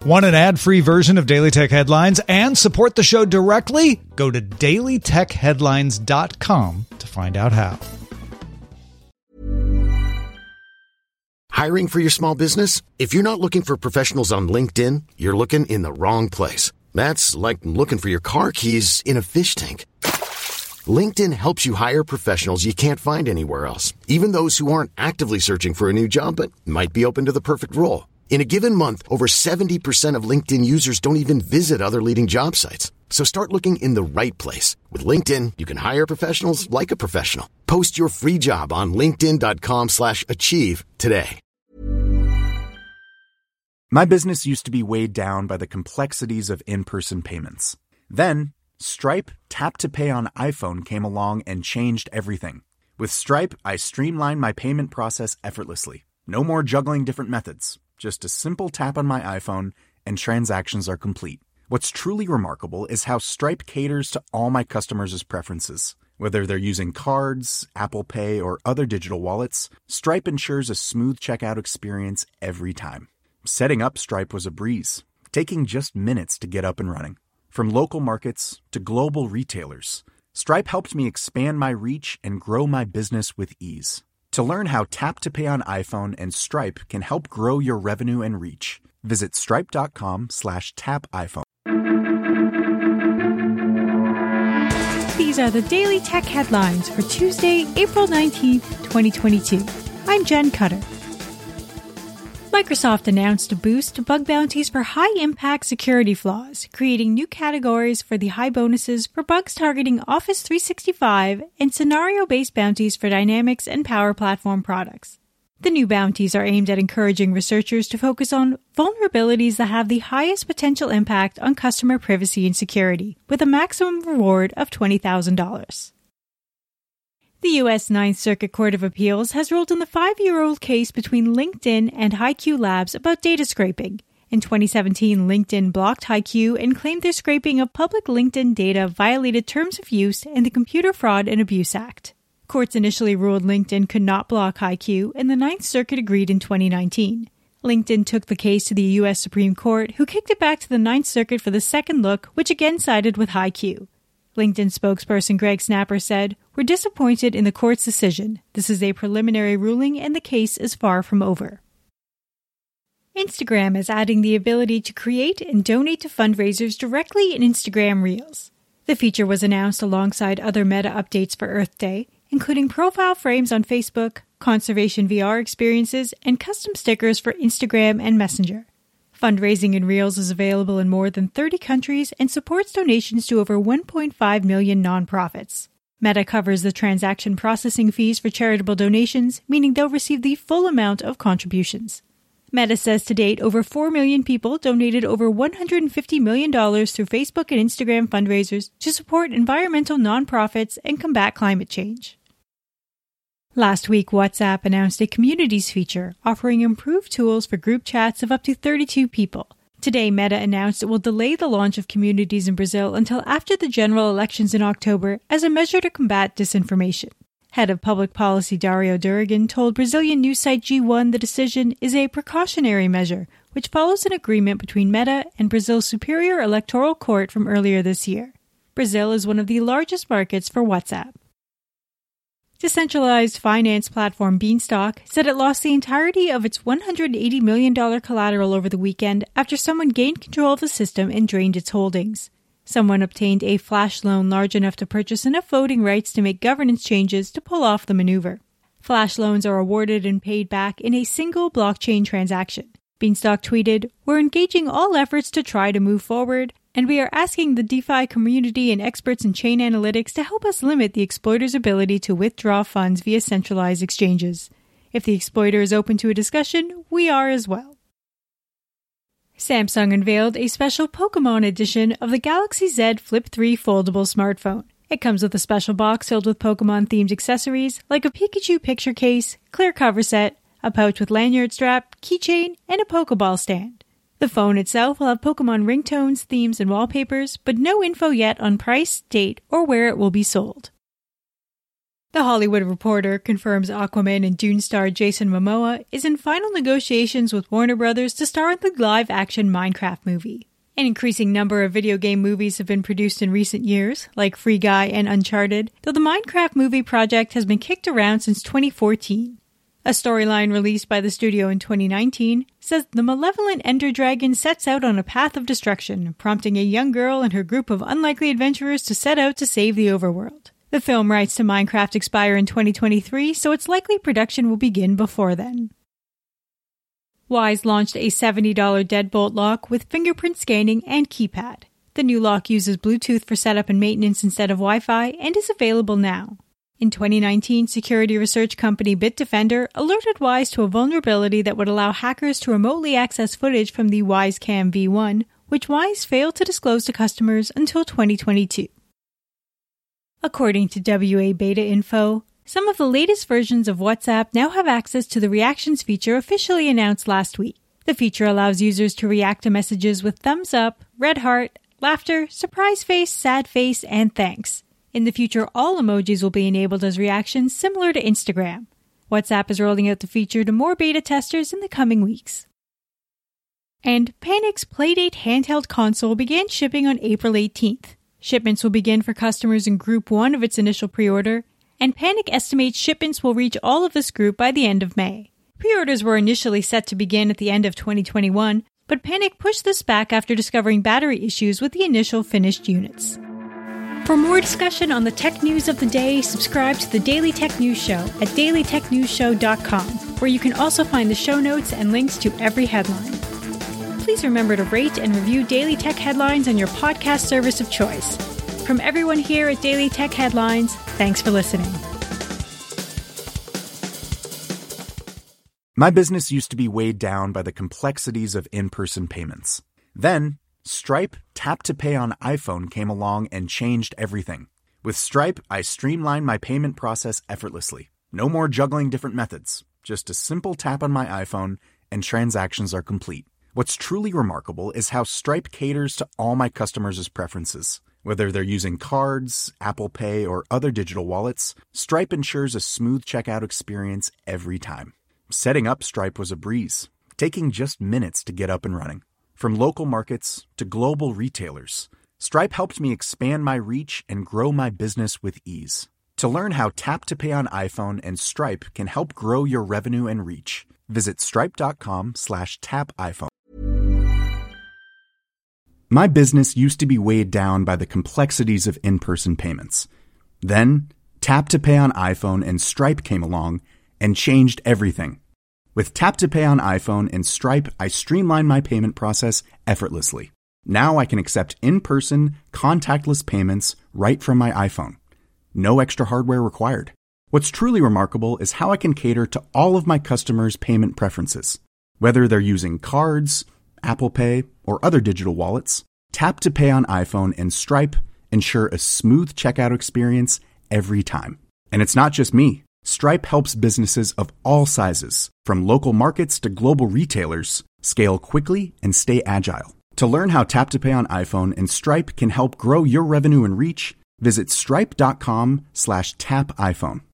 Want an ad-free version of Daily Tech Headlines and support the show directly? Go to dailytechheadlines.com to find out how. Hiring for your small business? If you're not looking for professionals on LinkedIn, you're looking in the wrong place. That's like looking for your car keys in a fish tank. LinkedIn helps you hire professionals you can't find anywhere else, even those who aren't actively searching for a new job but might be open to the perfect role. In a given month, over 70% of LinkedIn users don't even visit other leading job sites. So start looking in the right place. With LinkedIn, you can hire professionals like a professional. Post your free job on linkedin.com/achieve today. My business used to be weighed down by the complexities of in-person payments. Then, Stripe Tap to Pay on iPhone came along and changed everything. With Stripe, I streamlined my payment process effortlessly. No more juggling different methods. Just a simple tap on my iPhone and transactions are complete. What's truly remarkable is how Stripe caters to all my customers' preferences. Whether they're using cards, Apple Pay, or other digital wallets, Stripe ensures a smooth checkout experience every time. Setting up Stripe was a breeze, taking just minutes to get up and running. From local markets to global retailers, Stripe helped me expand my reach and grow my business with ease. To learn how Tap to Pay on iPhone and Stripe can help grow your revenue and reach, visit stripe.com/tapiphone. These are the Daily Tech Headlines for Tuesday, April 19th, 2022. I'm Jen Cutter. Microsoft announced a boost to bug bounties for high-impact security flaws, creating new categories for the high bonuses for bugs targeting Office 365 and scenario-based bounties for Dynamics and Power Platform products. The new bounties are aimed at encouraging researchers to focus on vulnerabilities that have the highest potential impact on customer privacy and security, with a maximum reward of $20,000. The U.S. Ninth Circuit Court of Appeals has ruled in the 5-year-old case between LinkedIn and HiQ Labs about data scraping. In 2017, LinkedIn blocked HiQ and claimed their scraping of public LinkedIn data violated terms of use in the Computer Fraud and Abuse Act. Courts initially ruled LinkedIn could not block HiQ, and the Ninth Circuit agreed in 2019. LinkedIn took the case to the U.S. Supreme Court, who kicked it back to the Ninth Circuit for the second look, which again sided with HiQ. LinkedIn spokesperson Greg Snapper said, "We're disappointed in the court's decision. This is a preliminary ruling and the case is far from over." Instagram is adding the ability to create and donate to fundraisers directly in Instagram Reels. The feature was announced alongside other Meta updates for Earth Day, including profile frames on Facebook, conservation VR experiences, and custom stickers for Instagram and Messenger. Fundraising in Reels is available in more than 30 countries and supports donations to over 1.5 million nonprofits. Meta covers the transaction processing fees for charitable donations, meaning they'll receive the full amount of contributions. Meta says to date, over 4 million people donated over $150 million through Facebook and Instagram fundraisers to support environmental nonprofits and combat climate change. Last week, WhatsApp announced a Communities feature, offering improved tools for group chats of up to 32 people. Today, Meta announced it will delay the launch of Communities in Brazil until after the general elections in October as a measure to combat disinformation. Head of Public Policy Dario Durigan told Brazilian news site G1 the decision is a precautionary measure, which follows an agreement between Meta and Brazil's Superior Electoral Court from earlier this year. Brazil is one of the largest markets for WhatsApp. Decentralized finance platform Beanstalk said it lost the entirety of its $180 million collateral over the weekend after someone gained control of the system and drained its holdings. Someone obtained a flash loan large enough to purchase enough voting rights to make governance changes to pull off the maneuver. Flash loans are awarded and paid back in a single blockchain transaction. Beanstalk tweeted, "We're engaging all efforts to try to move forward, and we are asking the DeFi community and experts in chain analytics to help us limit the exploiter's ability to withdraw funds via centralized exchanges. If the exploiter is open to a discussion, we are as well." Samsung unveiled a special Pokémon edition of the Galaxy Z Flip 3 foldable smartphone. It comes with a special box filled with Pokémon-themed accessories like a Pikachu picture case, clear cover set, a pouch with lanyard strap, keychain, and a Pokéball stand. The phone itself will have Pokémon ringtones, themes, and wallpapers, but no info yet on price, date, or where it will be sold. The Hollywood Reporter confirms Aquaman and Dune star Jason Momoa is in final negotiations with Warner Brothers to star in the live-action Minecraft movie. An increasing number of video game movies have been produced in recent years, like Free Guy and Uncharted, though the Minecraft movie project has been kicked around since 2014. A storyline released by the studio in 2019 says the malevolent Ender Dragon sets out on a path of destruction, prompting a young girl and her group of unlikely adventurers to set out to save the overworld. The film rights to Minecraft expire in 2023, so it's likely production will begin before then. Wyze launched a $70 deadbolt lock with fingerprint scanning and keypad. The new lock uses Bluetooth for setup and maintenance instead of Wi-Fi and is available now. In 2019, security research company Bitdefender alerted Wyze to a vulnerability that would allow hackers to remotely access footage from the Wyze Cam V1, which Wyze failed to disclose to customers until 2022. According to WA Beta Info, some of the latest versions of WhatsApp now have access to the Reactions feature officially announced last week. The feature allows users to react to messages with thumbs up, red heart, laughter, surprise face, sad face, and thanks. In the future, all emojis will be enabled as reactions similar to Instagram. WhatsApp is rolling out the feature to more beta testers in the coming weeks. And Panic's Playdate handheld console began shipping on April 18th. Shipments will begin for customers in Group 1 of its initial pre-order, and Panic estimates shipments will reach all of this group by the end of May. Pre-orders were initially set to begin at the end of 2021, but Panic pushed this back after discovering battery issues with the initial finished units. For more discussion on the tech news of the day, subscribe to the Daily Tech News Show at dailytechnewsshow.com, where you can also find the show notes and links to every headline. Please remember to rate and review Daily Tech Headlines on your podcast service of choice. From everyone here at Daily Tech Headlines, thanks for listening. My business used to be weighed down by the complexities of in-person payments. Then, Stripe Tap to Pay on iPhone came along and changed everything. With Stripe, I streamlined my payment process effortlessly. No more juggling different methods. Just a simple tap on my iPhone and transactions are complete. What's truly remarkable is how Stripe caters to all my customers' preferences. Whether they're using cards, Apple Pay, or other digital wallets, Stripe ensures a smooth checkout experience every time. Setting up Stripe was a breeze, taking just minutes to get up and running. From local markets to global retailers, Stripe helped me expand my reach and grow my business with ease. To learn how Tap to Pay on iPhone and Stripe can help grow your revenue and reach, visit stripe.com/tapiphone. My business used to be weighed down by the complexities of in-person payments. Then, Tap to Pay on iPhone and Stripe came along and changed everything. With Tap to Pay on iPhone and Stripe, I streamlined my payment process effortlessly. Now I can accept in-person, contactless payments right from my iPhone. No extra hardware required. What's truly remarkable is how I can cater to all of my customers' payment preferences. Whether they're using cards, Apple Pay, or other digital wallets, Tap to Pay on iPhone and Stripe ensure a smooth checkout experience every time. And it's not just me. Stripe helps businesses of all sizes, from local markets to global retailers, scale quickly and stay agile. To learn how Tap to Pay on iPhone and Stripe can help grow your revenue and reach, visit stripe.com/tapiphone.